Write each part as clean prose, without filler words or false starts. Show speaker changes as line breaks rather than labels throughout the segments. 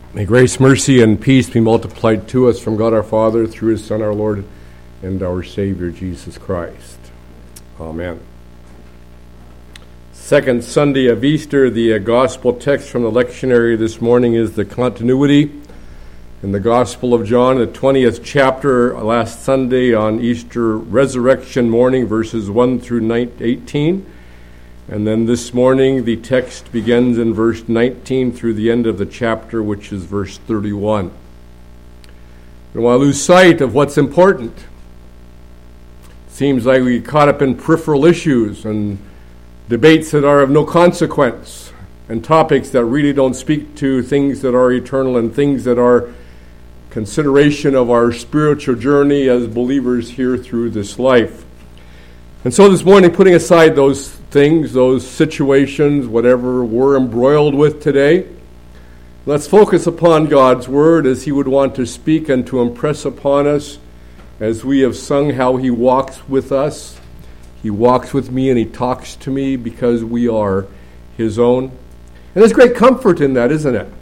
May grace, mercy, and peace be multiplied to us from God our Father through His Son, our Lord, and our Savior, Jesus Christ. Amen. Second Sunday of Easter, the gospel text from the lectionary this morning is the continuity in the Gospel of John, the 20th chapter, last Sunday on Easter resurrection morning, verses 1 through 18. And then this morning, the text begins in verse 19 through the end of the chapter, which is verse 31. I don't want to lose sight of what's important. It seems like we get caught up in peripheral issues and debates that are of no consequence and topics that really don't speak to things that are eternal and things that are consideration of our spiritual journey as believers here through this life. And so this morning, putting aside those things, those situations, whatever we're embroiled with today, let's focus upon God's Word as He would want to speak and to impress upon us, as we have sung how He walks with us. He walks with me and He talks to me because we are His own. And there's great comfort in that, isn't it?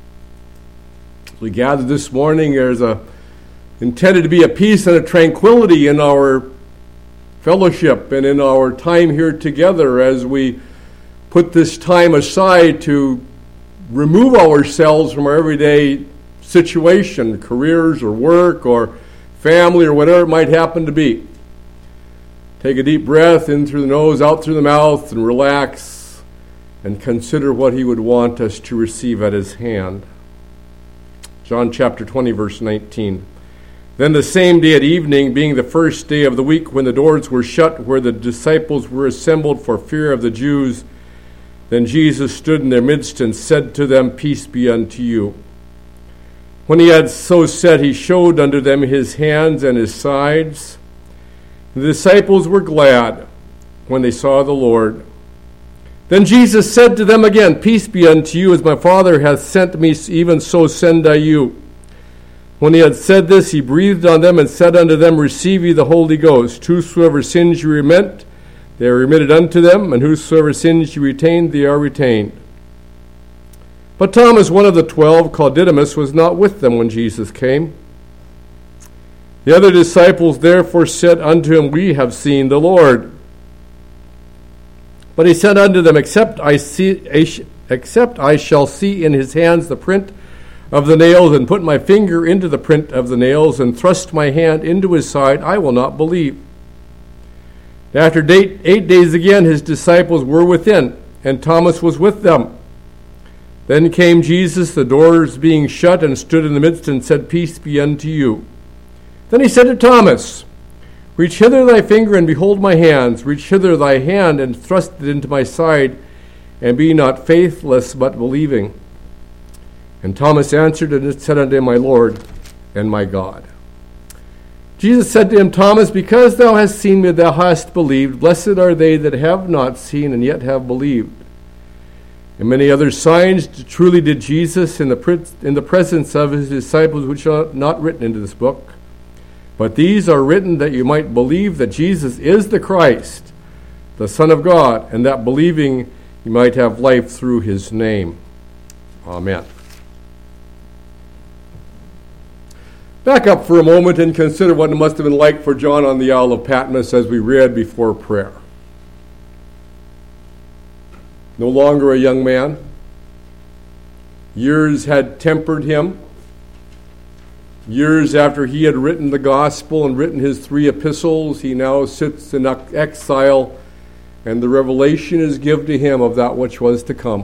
As we gather this morning, there's intended to be a peace and a tranquility in our fellowship and in our time here together as we put this time aside to remove ourselves from our everyday situation, careers or work or family or whatever it might happen to be. Take a deep breath in through the nose, out through the mouth, and relax and consider what He would want us to receive at His hand. John chapter 20, verse 19. Then the same day at evening, being the first day of the week, when the doors were shut where the disciples were assembled for fear of the Jews, then Jesus stood in their midst and said to them, Peace be unto you. When He had so said, He showed unto them His hands and His sides. The disciples were glad when they saw the Lord. Then Jesus said to them again, Peace be unto you, as my Father hath sent me, even so send I you. When He had said this, He breathed on them and said unto them, Receive ye the Holy Ghost. Whosoever sins you remit, they are remitted unto them, and whosoever sins you retain, they are retained. But Thomas, one of the 12, called Didymus, was not with them when Jesus came. The other disciples therefore said unto Him, We have seen the Lord. But He said unto them, Except I shall see in His hands the print of the nails, and put my finger into the print of the nails, and thrust my hand into His side, I will not believe. After 8 days again, His disciples were within, and Thomas was with them. Then came Jesus, the doors being shut, and stood in the midst, and said, Peace be unto you. Then He said to Thomas, Reach hither thy finger, and behold my hands. Reach hither thy hand, and thrust it into my side, and be not faithless, but believing. And Thomas answered and said unto Him, My Lord and my God. Jesus said to him, Thomas, because thou hast seen me, thou hast believed. Blessed are they that have not seen and yet have believed. And many other signs truly did Jesus in the presence of His disciples, which are not written into this book. But these are written that you might believe that Jesus is the Christ, the Son of God, and that believing you might have life through His name. Amen. Back up for a moment and consider what it must have been like for John on the Isle of Patmos as we read before prayer. No longer a young man. Years had tempered him. Years after he had written the gospel and written his 3 epistles, he now sits in exile, and the revelation is given to him of that which was to come.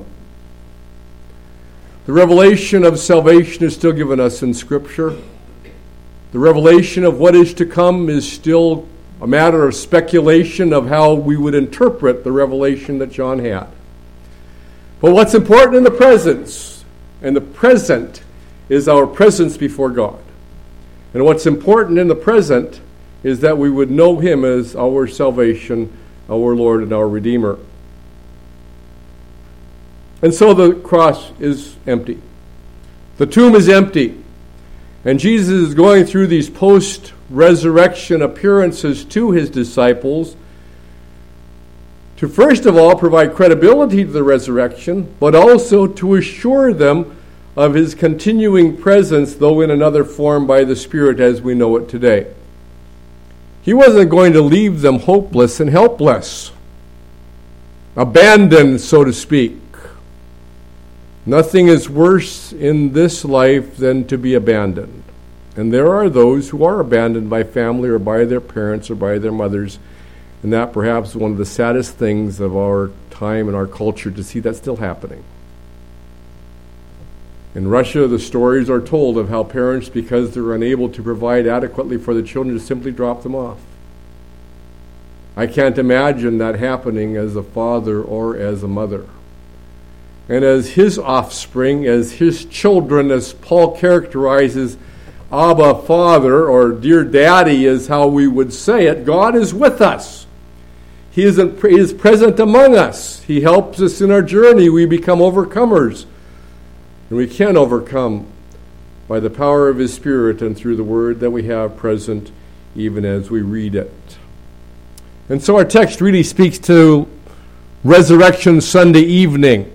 The revelation of salvation is still given us in Scripture. The revelation of what is to come is still a matter of speculation of how we would interpret the revelation that John had. But what's important in the presence, and the present, is our presence before God. And what's important in the present is that we would know Him as our salvation, our Lord and our Redeemer. And so the cross is empty. The tomb is empty. And Jesus is going through these post-resurrection appearances to His disciples to first of all provide credibility to the resurrection, but also to assure them of his continuing presence, though in another form by the Spirit as we know it today. He wasn't going to leave them hopeless and helpless, abandoned, so to speak. Nothing is worse in this life than to be abandoned. And there are those who are abandoned by family or by their parents or by their mothers. And that perhaps is one of the saddest things of our time and our culture to see that still happening. In Russia, the stories are told of how parents, because they're unable to provide adequately for the children, just simply drop them off. I can't imagine that happening as a father or as a mother. And as his offspring, as his children, as Paul characterizes Abba, Father, or Dear Daddy is how we would say it, God is with us. He is present among us. He helps us in our journey. We become overcomers. And we can overcome by the power of His Spirit and through the Word that we have present even as we read it. And so our text really speaks to Resurrection Sunday evening.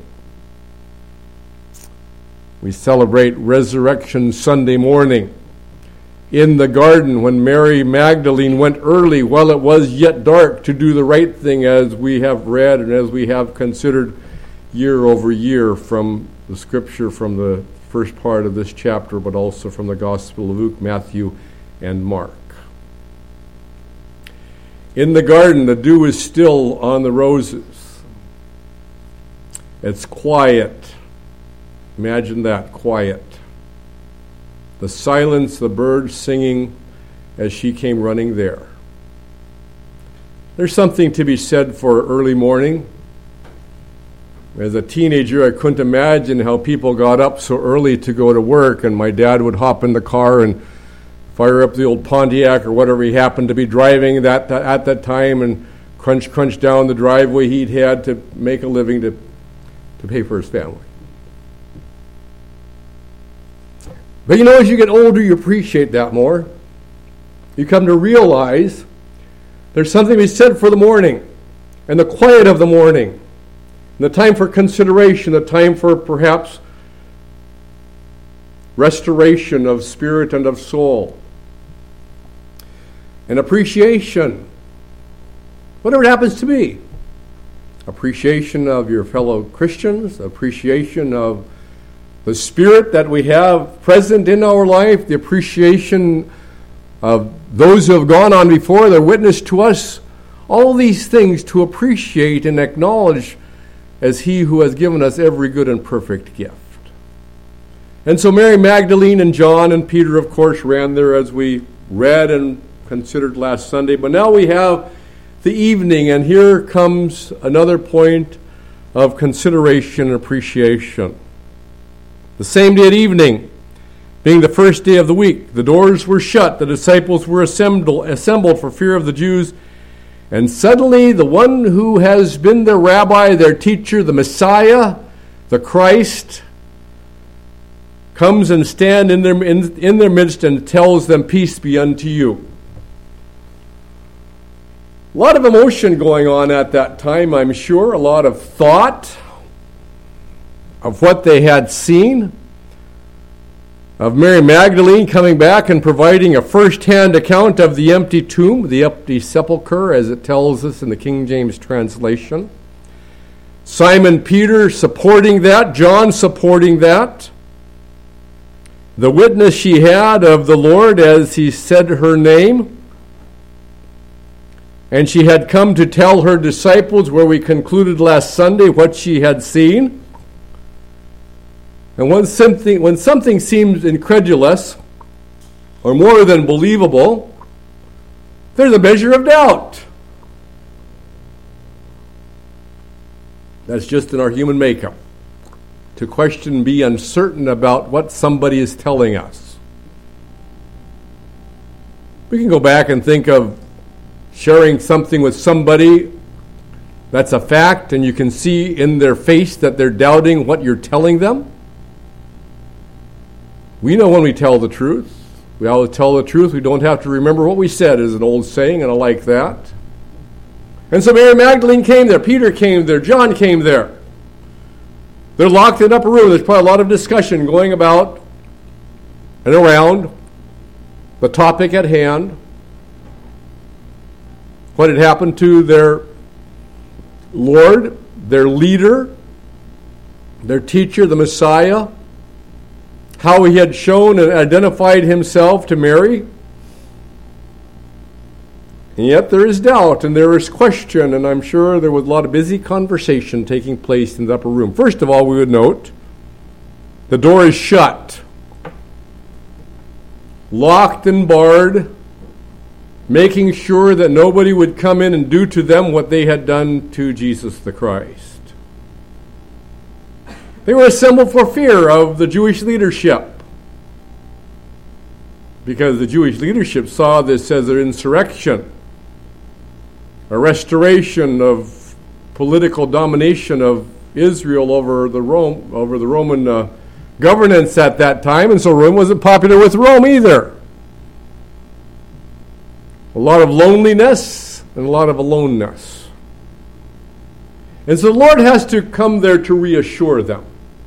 We celebrate Resurrection Sunday morning. In the garden, when Mary Magdalene went early while it was yet dark to do the right thing, as we have read and as we have considered year over year from the Scripture from the first part of this chapter, but also from the Gospel of Luke, Matthew, and Mark. In the garden, the dew is still on the roses. It's quiet. Imagine that, quiet. The silence, the birds singing as she came running there. There's something to be said for early morning. As a teenager, I couldn't imagine how people got up so early to go to work, and my dad would hop in the car and fire up the old Pontiac or whatever he happened to be driving at that time and crunch down the driveway he'd had to make a living to pay for his family. But you know, as you get older, you appreciate that more. You come to realize there's something to be said for the morning and the quiet of the morning, and the time for consideration, the time for perhaps restoration of spirit and of soul, and appreciation, whatever it happens to be. Appreciation of your fellow Christians, appreciation of the Spirit that we have present in our life, the appreciation of those who have gone on before, their witness to us, all these things to appreciate and acknowledge as He who has given us every good and perfect gift. And so Mary Magdalene and John and Peter, of course, ran there as we read and considered last Sunday. But now we have the evening, and here comes another point of consideration and appreciation. The same day at evening, being the first day of the week, the doors were shut, the disciples were assembled for fear of the Jews, and suddenly the one who has been their rabbi, their teacher, the Messiah, the Christ, comes and stands in their midst and tells them, "Peace be unto you." A lot of emotion going on at that time, I'm sure, a lot of thought of what they had seen, of Mary Magdalene coming back and providing a first-hand account of the empty tomb, the empty sepulchre, as it tells us in the King James translation. Simon Peter supporting that, John supporting that. The witness she had of the Lord as He said her name. And she had come to tell her disciples, where we concluded last Sunday, what she had seen. And when something seems incredulous or more than believable, there's a measure of doubt. That's just in our human makeup, to question and be uncertain about what somebody is telling us. We can go back and think of sharing something with somebody that's a fact, and you can see in their face that they're doubting what you're telling them. We know when we tell the truth. We always tell the truth. We don't have to remember what we said, is an old saying, and I like that. And so Mary Magdalene came there. Peter came there. John came there. They're locked in an upper room. There's probably a lot of discussion going about and around the topic at hand. What had happened to their Lord, their leader, their teacher, the Messiah. How he had shown and identified himself to Mary. And yet there is doubt and there is question, and I'm sure there was a lot of busy conversation taking place in the upper room. First of all, we would note the door is shut, locked and barred, making sure that nobody would come in and do to them what they had done to Jesus the Christ. They were assembled for fear of the Jewish leadership, because the Jewish leadership saw this as an insurrection, a restoration of political domination of Israel over the Roman governance at that time, and so Rome wasn't popular with Rome either. A lot of loneliness and a lot of aloneness. And so the Lord has to come there to reassure them.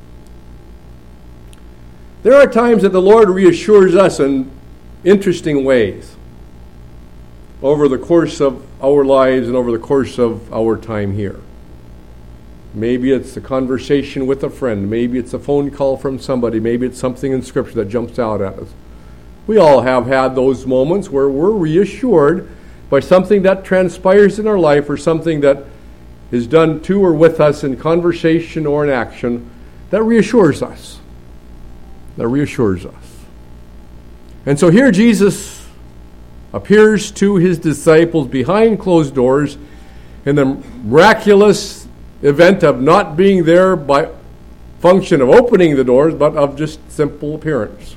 There are times that the Lord reassures us in interesting ways over the course of our lives and over the course of our time here. Maybe it's a conversation with a friend. Maybe it's a phone call from somebody. Maybe it's something in Scripture that jumps out at us. We all have had those moments where we're reassured by something that transpires in our life or something that is done to or with us in conversation or in action that reassures us. That reassures us. And so here Jesus appears to his disciples behind closed doors in the miraculous event of not being there by function of opening the doors, but of just simple appearance.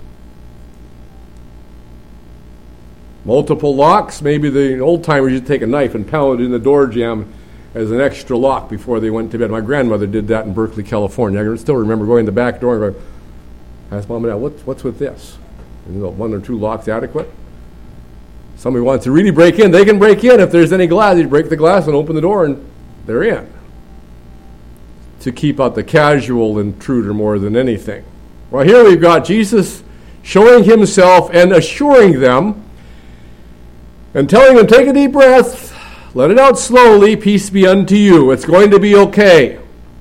Multiple locks. Maybe the old-timers used to take a knife and pound it in the door jamb as an extra lock before they went to bed. My grandmother did that in Berkeley, California. I can still remember going to the back door and going, I asked Mom and Dad, what's with this? And, one or two locks adequate? Somebody wants to really break in, they can break in. If there's any glass, you break the glass and open the door and they're in. To keep out the casual intruder more than anything. Well, here we've got Jesus showing himself and assuring them and telling them, take a deep breath, let it out slowly, peace be unto you. It's going to be okay.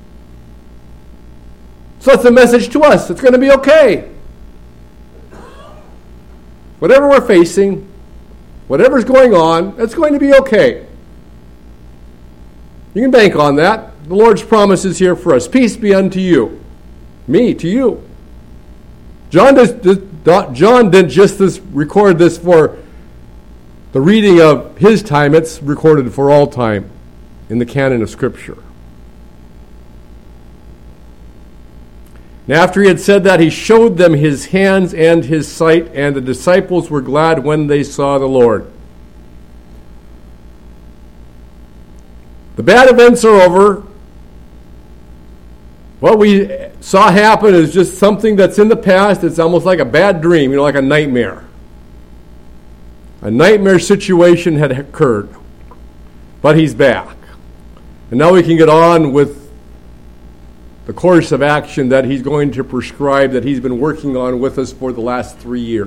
So that's the message to us. It's going to be okay. Whatever we're facing, whatever's going on, it's going to be okay. You can bank on that. The Lord's promise is here for us. Peace be unto you. Me, to you. John didn't just record this for the reading of his time. It's recorded for all time in the canon of Scripture. And after he had said that, he showed them his hands and his sight, and the disciples were glad when they saw the Lord. The bad events are over. What we saw happen is just something that's in the past. It's almost like a bad dream, like a nightmare. A nightmare situation had occurred. But he's back. And now we can get on with the course of action that he's going to prescribe, that he's been working on with us for the last 3 years.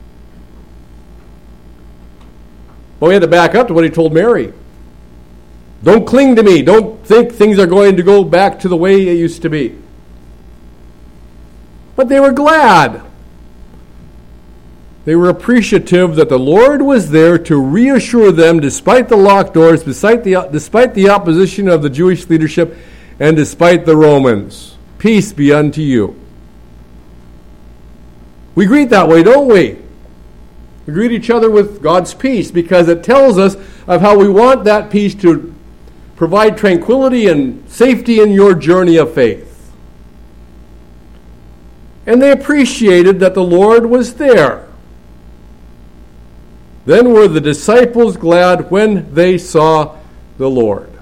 Well, we had to back up to what he told Mary. Don't cling to me. Don't think things are going to go back to the way it used to be. But they were glad. They were appreciative that the Lord was there to reassure them despite the locked doors, despite the opposition of the Jewish leadership, and despite the Romans. Peace be unto you. We greet that way, don't we? We greet each other with God's peace because it tells us of how we want that peace to provide tranquility and safety in your journey of faith. And they appreciated that the Lord was there. Then were the disciples glad when they saw the Lord.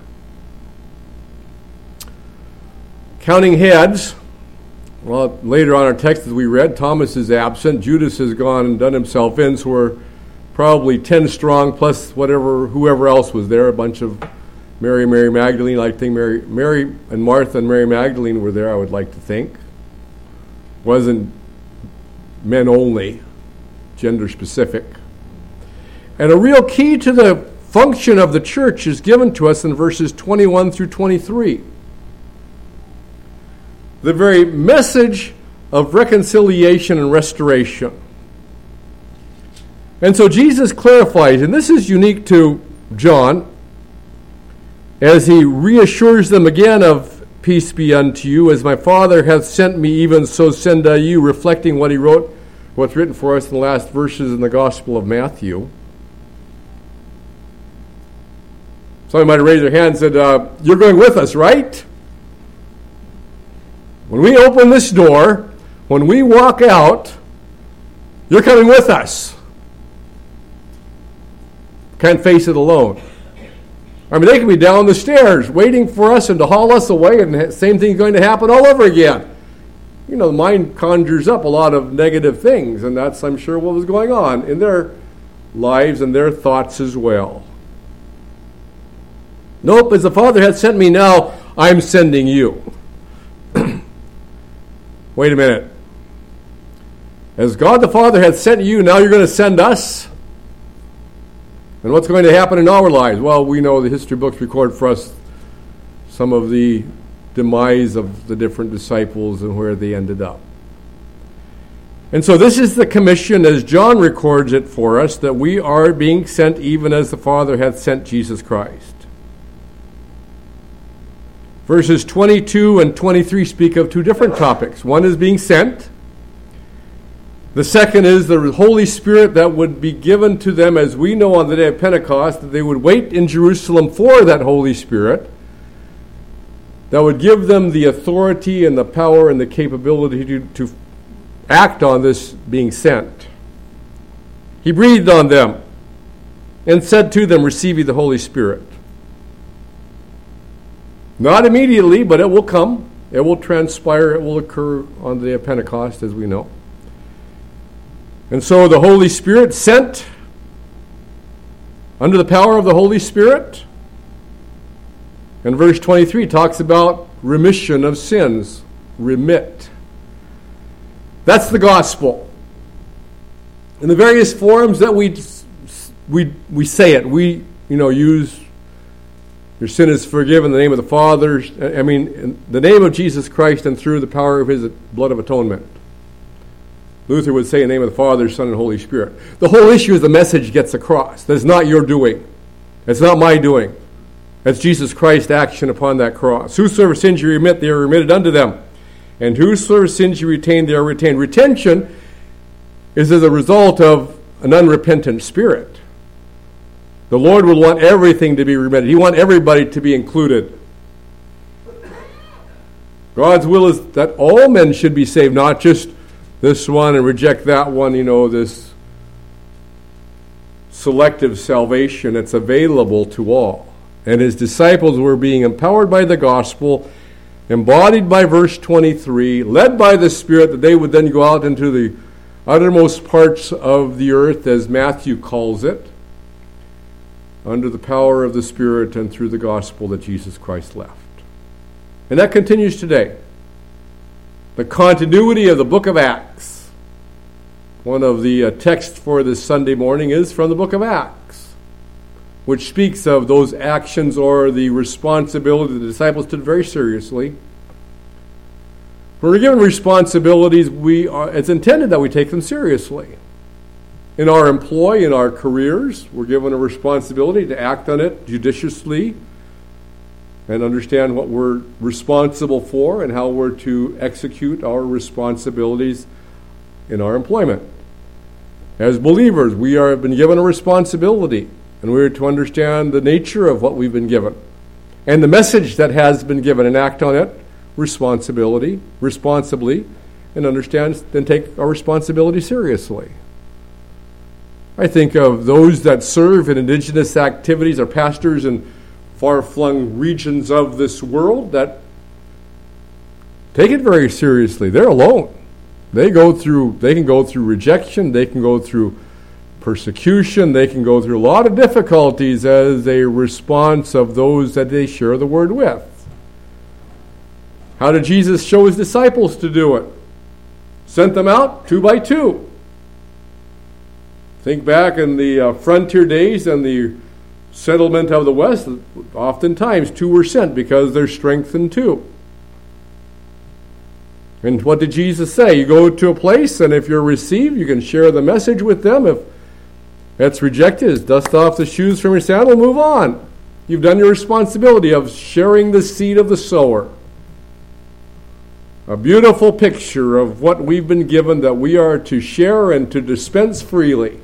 Counting heads. Well, later on our text as we read, Thomas is absent. Judas has gone and done himself in, so we're probably 10 strong plus whoever else was there, a bunch of Mary Magdalene. I think Mary and Martha and Mary Magdalene were there, I would like to think. Wasn't men only, gender specific. And a real key to the function of the church is given to us in verses 21 through 23. The very message of reconciliation and restoration. And so Jesus clarifies, and this is unique to John, as he reassures them again of peace be unto you, as my Father hath sent me, even so send I you, reflecting what he wrote, what's written for us in the last verses in the Gospel of Matthew. Somebody might have raised their hand and said, you're going with us, right? When we open this door, when we walk out, you're coming with us. Can't face it alone. I mean, they can be down the stairs waiting for us and to haul us away, and the same thing's going to happen all over again. You know, the mind conjures up a lot of negative things, and that's, I'm sure, what was going on in their lives and their thoughts as well. Nope, as the Father hath sent me, now I'm sending you. Wait a minute. As God the Father hath sent you, now you're going to send us? And what's going to happen in our lives? Well, we know the history books record for us some of the demise of the different disciples and where they ended up. And so this is the commission, as John records it for us, that we are being sent even as the Father hath sent Jesus Christ. Verses 22 and 23 speak of two different topics. One is being sent. The second is the Holy Spirit that would be given to them, as we know on the day of Pentecost, that they would wait in Jerusalem for that Holy Spirit that would give them the authority and the power and the capability to act on this being sent. He breathed on them and said to them, receive ye the Holy Spirit. Not immediately, but it will come. It will transpire. It will occur on the day of Pentecost, as we know. And so the Holy Spirit sent under the power of the Holy Spirit. And verse 23 talks about remission of sins. Remit. That's the gospel. In the various forms that we say it, we use your sin is forgiven in the name of the Father. I mean, in the name of Jesus Christ and through the power of his blood of atonement. Luther would say in the name of the Father, Son, and Holy Spirit. The whole issue is the message gets across. That's not your doing. It's not my doing. That's Jesus Christ's action upon that cross. Whosoever sins you remit, they are remitted unto them. And whosoever sins you retain, they are retained. Retention is as a result of an unrepentant spirit. The Lord will want everything to be remitted. He wants everybody to be included. God's will is that all men should be saved, not just this one and reject that one, this selective salvation. It's available to all. And his disciples were being empowered by the gospel, embodied by verse 23, led by the Spirit, that they would then go out into the uttermost parts of the earth, as Matthew calls it, under the power of the Spirit and through the gospel that Jesus Christ left. And that continues today. The continuity of the book of Acts. One of the texts for this Sunday morning is from the book of Acts, which speaks of those actions or the responsibility the disciples took very seriously. When we're given responsibilities, it's intended that we take them seriously. In our employ, in our careers, we're given a responsibility to act on it judiciously and understand what we're responsible for and how we're to execute our responsibilities in our employment. As believers, we have been given a responsibility, and we are to understand the nature of what we've been given and the message that has been given and act on it responsibly, and understand and take our responsibility seriously. I think of those that serve in indigenous activities or pastors in far-flung regions of this world that take it very seriously. They're alone. They can go through rejection. They can go through persecution. They can go through a lot of difficulties as a response of those that they share the word with. How did Jesus show his disciples to do it? Sent them out 2 by 2. Think back in the frontier days and the settlement of the West, oftentimes 2 were sent because they're strengthened 2. And what did Jesus say? You go to a place, and if you're received, you can share the message with them. If that's rejected, dust off the shoes from your sandal, move on. You've done your responsibility of sharing the seed of the sower. A beautiful picture of what we've been given, that we are to share and to dispense freely.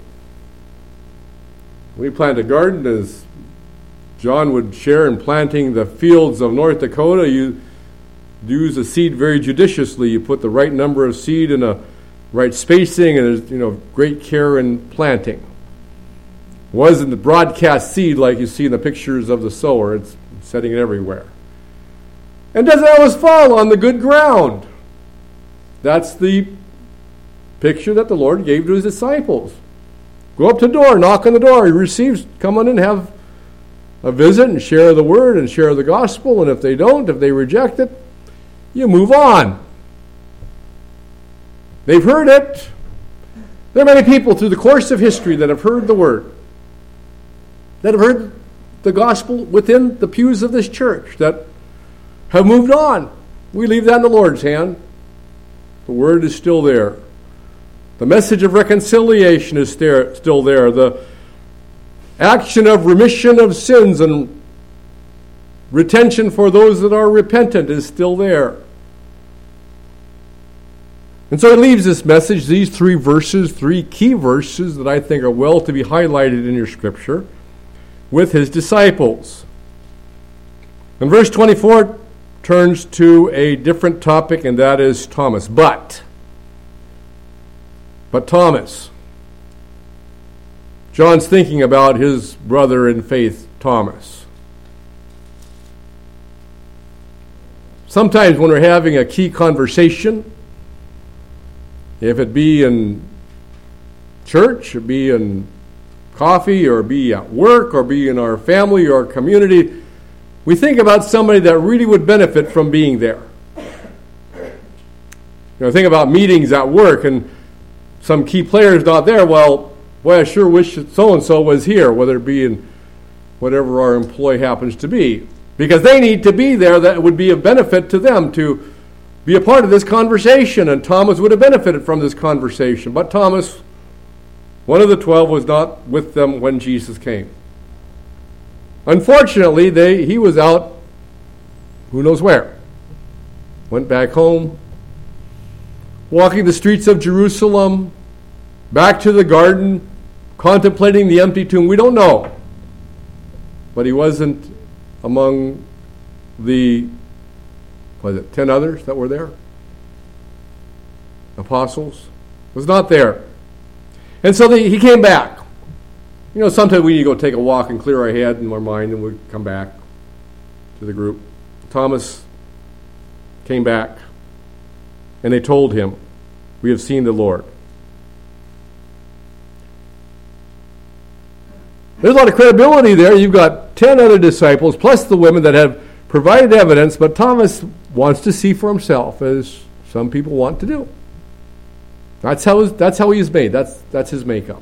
We plant a garden, as John would share in planting the fields of North Dakota. You use the seed very judiciously. You put the right number of seed in a right spacing, and there's great care in planting. It wasn't the broadcast seed like you see in the pictures of the sower. It's setting it everywhere. And doesn't always fall on the good ground. That's the picture that the Lord gave to his disciples. Go up to the door, knock on the door. He receives, come on in, have a visit and share the word and share the gospel. And if they don't, if they reject it, you move on. They've heard it. There are many people through the course of history that have heard the word, that have heard the gospel within the pews of this church, that have moved on. We leave that in the Lord's hand. The word is still there. The message of reconciliation is still there. The action of remission of sins and retention for those that are repentant is still there. And so it leaves this message, these 3 verses, 3 key verses that I think are well to be highlighted in your scripture, with his disciples. And verse 24 turns to a different topic, and that is Thomas. But Thomas. John's thinking about his brother in faith, Thomas. Sometimes when we're having a key conversation, if it be in church, or be in coffee, or be at work, or be in our family or community, we think about somebody that really would benefit from being there. Think about meetings at work, and some key players not there. Well, boy, I sure wish so-and-so was here, whether it be in whatever our employee happens to be. Because they need to be there. That would be a benefit to them to be a part of this conversation. And Thomas would have benefited from this conversation. But Thomas, one of the 12, was not with them when Jesus came. Unfortunately, he was out who knows where. Went back home, walking the streets of Jerusalem, back to the garden, contemplating the empty tomb. We don't know. But he wasn't among the, 10 others that were there? Apostles? Was not there. And so he came back. Sometimes we need to go take a walk and clear our head and our mind, and we come back to the group. Thomas came back, and they told him, "We have seen the Lord." There's a lot of credibility there. You've got 10 other disciples, plus the women that have provided evidence, but Thomas wants to see for himself, as some people want to do. That's how he is made. That's his makeup.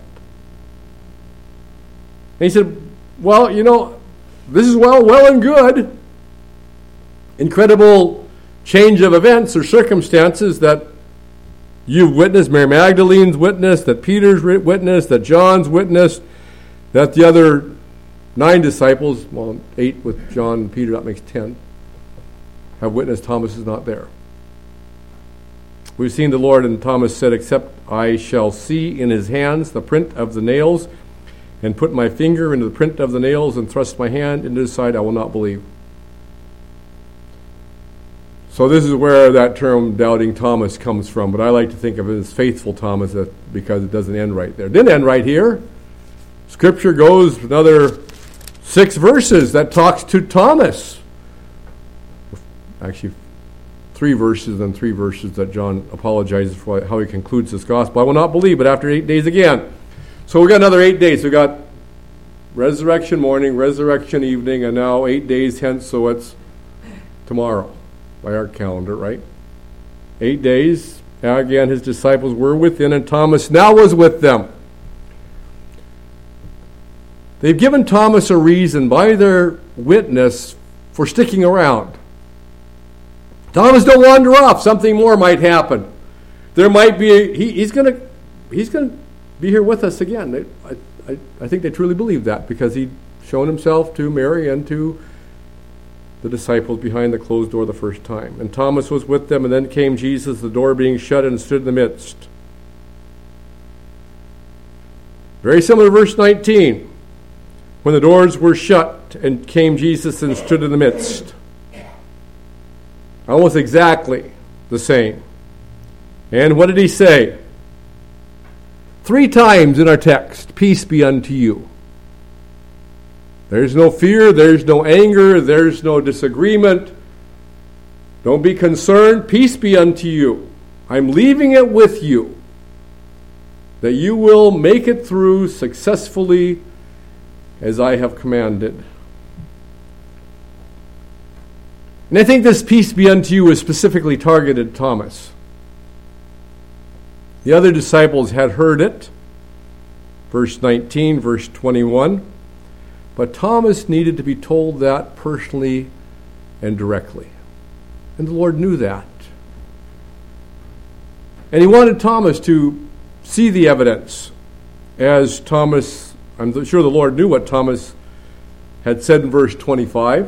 And he said, well, this is well and good. Incredible change of events or circumstances that you've witnessed, Mary Magdalene's witnessed, that Peter's witnessed, that John's witnessed, that the other 9 disciples, 8 with John and Peter, that makes 10, have witnessed Thomas is not there. We've seen the Lord, and Thomas said, "Except I shall see in his hands the print of the nails, and put my finger into the print of the nails, and thrust my hand into his side, I will not believe." So this is where that term doubting Thomas comes from, but I like to think of it as faithful Thomas, because it doesn't end right there. It didn't end right here. Scripture goes another 6 verses that talks to Thomas. Actually, 3 verses and 3 verses that John apologizes for how he concludes this gospel. "I will not believe, but after 8 days again." So we got another 8 days. We got resurrection morning, resurrection evening, and now 8 days hence, so it's tomorrow by our calendar, right? 8 days. Again, his disciples were within, and Thomas now was with them. They've given Thomas a reason by their witness for sticking around. Thomas, don't wander off. Something more might happen. There might be he's going to be here with us again. I think they truly believe that because he'd shown himself to Mary and to the disciples behind the closed door the first time. And Thomas was with them, and then came Jesus, the door being shut, and stood in the midst. Very similar to verse 19. When the doors were shut, and came Jesus and stood in the midst. Almost exactly the same. And what did he say? 3 times in our text, peace be unto you. There's no fear, there's no anger, there's no disagreement. Don't be concerned, peace be unto you. I'm leaving it with you, that you will make it through successfully as I have commanded. And I think this peace be unto you is specifically targeted at Thomas. The other disciples had heard it, verse 19, verse 21, but Thomas needed to be told that personally and directly. And the Lord knew that. And he wanted Thomas to see the evidence, as Thomas, I'm sure the Lord knew what Thomas had said in verse 25.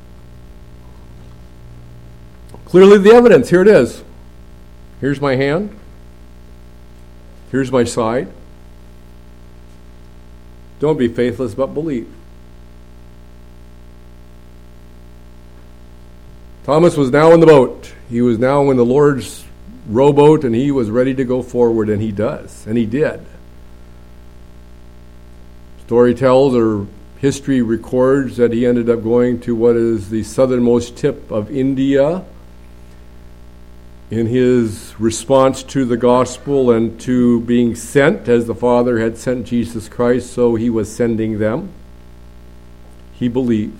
Clearly the evidence, here it is. Here's my hand. Here's my side. Don't be faithless, but believe. Thomas was now in the boat. He was now in the Lord's rowboat, and he was ready to go forward, and he does, and he did. Story tells, or history records, that he ended up going to what is the southernmost tip of India in his response to the gospel and to being sent, as the Father had sent Jesus Christ, so he was sending them. He believed.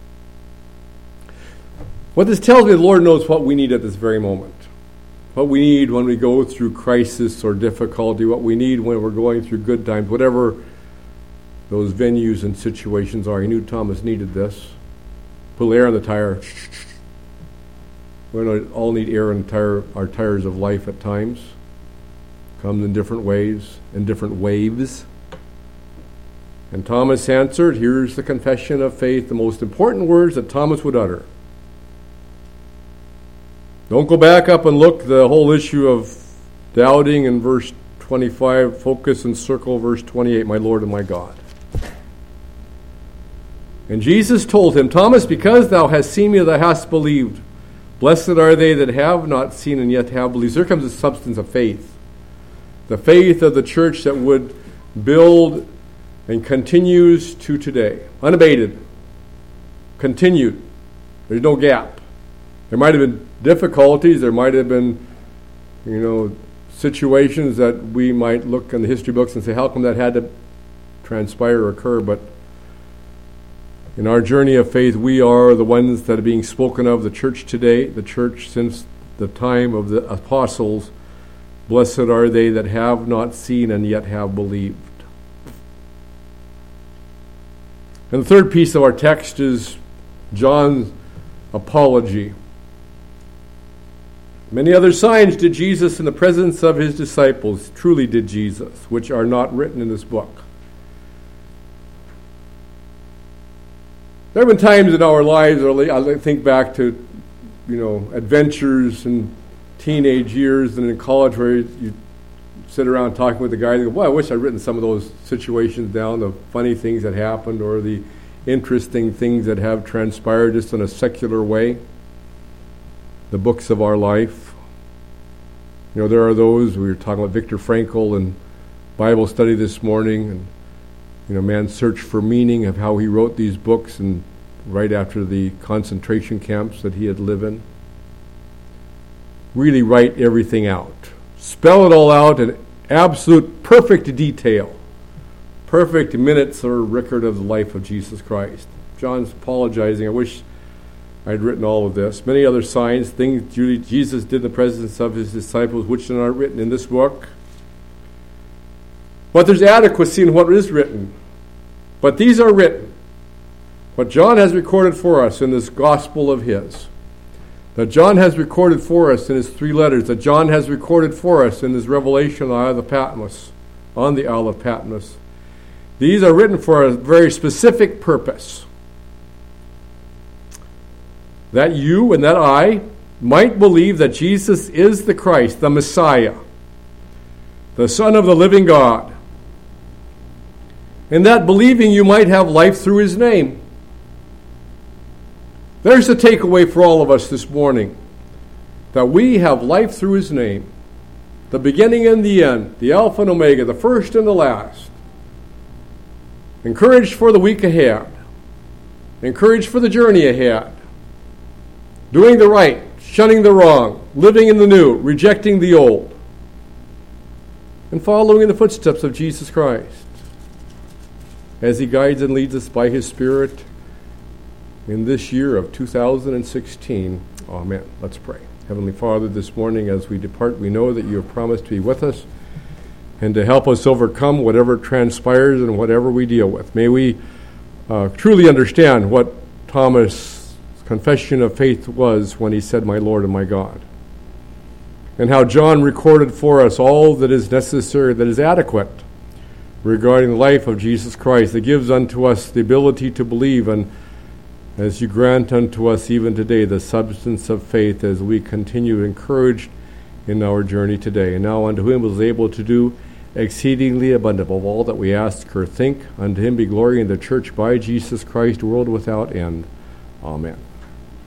What this tells me, the Lord knows what we need at this very moment. What we need when we go through crisis or difficulty, what we need when we're going through good times, whatever those venues and situations are. He knew Thomas needed this. Put air on the tire. We all need air in our tires of life at times. Comes in different ways, in different waves. And Thomas answered, here's the confession of faith, the most important words that Thomas would utter. Don't go back up and look the whole issue of doubting in verse 25. Focus and circle verse 28, my Lord and my God. And Jesus told him, Thomas, because thou hast seen me, thou hast believed. Blessed are they that have not seen and yet have believed. Here comes the substance of faith. The faith of the church that would build and continues to today. Unabated. Continued. There's no gap. There might have been difficulties. There might have been, situations that we might look in the history books and say, how come that had to transpire or occur? But in our journey of faith, we are the ones that are being spoken of, the church today, the church since the time of the apostles. Blessed are they that have not seen and yet have believed. And the third piece of our text is John's apology. Many other signs did Jesus in the presence of his disciples, truly did Jesus, which are not written in this book. There have been times in our lives, I think back to, adventures in teenage years and in college where you sit around talking with the guy and go, boy, I wish I'd written some of those situations down, the funny things that happened or the interesting things that have transpired just in a secular way. The books of our life. There are those, we were talking about Viktor Frankl and Bible study this morning, and man's search for meaning of how he wrote these books and right after the concentration camps that he had lived in. Really write everything out. Spell it all out in absolute perfect detail. perfect minutes or record of the life of Jesus Christ. John's apologizing. I wish I'd written all of this. Many other signs, things Jesus did in the presence of his disciples, which are not written in this book. But there's adequacy in what is written. But these are written. What John has recorded for us in this gospel of his. That John has recorded for us in his 3 letters. That John has recorded for us in his revelation on the Isle of Patmos. These are written for a very specific purpose. That you and that I might believe that Jesus is the Christ, the Messiah, the Son of the living God. And that believing you might have life through his name. There's the takeaway for all of us this morning. That we have life through his name. The beginning and the end, the Alpha and Omega, the first and the last. Encouraged for the week ahead. Encouraged for the journey ahead. Doing the right, shunning the wrong, living in the new, rejecting the old, and following in the footsteps of Jesus Christ as he guides and leads us by his Spirit in this year of 2016. Amen. Let's pray. Heavenly Father, this morning as we depart, we know that you have promised to be with us and to help us overcome whatever transpires and whatever we deal with. May we truly understand what Thomas' confession of faith was when he said, "My Lord and my God." And how John recorded for us all that is necessary, that is adequate regarding the life of Jesus Christ, that gives unto us the ability to believe, and as you grant unto us even today the substance of faith as we continue encouraged in our journey today. And now unto him who is able to do exceedingly abundant of all that we ask or think, unto him be glory in the church by Jesus Christ, world without end. Amen.